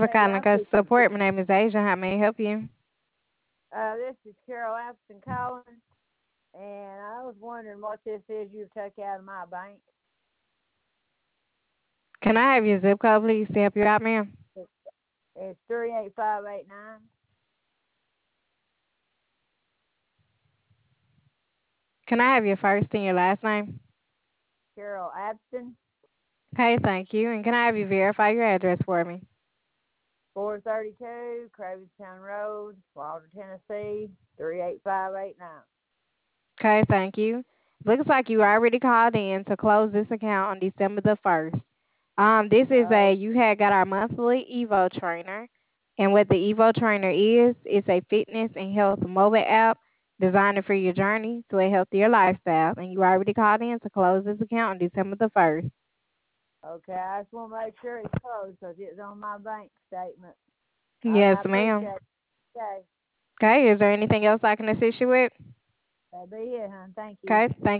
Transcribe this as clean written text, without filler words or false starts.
for Okay, calling I customer think support. My name is Asia. How may I help you? this is Carol Appleton calling, and I was wondering what this is you took out of my bank. Can I have your zip code, please, to help you out, ma'am? It's, it's 38589. Can I have your first and your last name? Carol Appleton, Okay, thank you. And can I have you verify your address for me? 432 Cravenstown Road, Wilder, Tennessee, 38589. Okay, thank you. Looks like you already called in to close this account on December the 1st. This is Oh, you had got our monthly Evo trainer. And what the Evo trainer is, it's a fitness and health mobile app designed for your journey to a healthier lifestyle. And you already called in to close this account on December the 1st. okay. I just want to make sure it's closed because it's on my bank statement. I Yes, appreciate ma'am. it. Okay, Okay, is there anything else I can assist you with? that'll be it, hon. Thank you. Okay, thank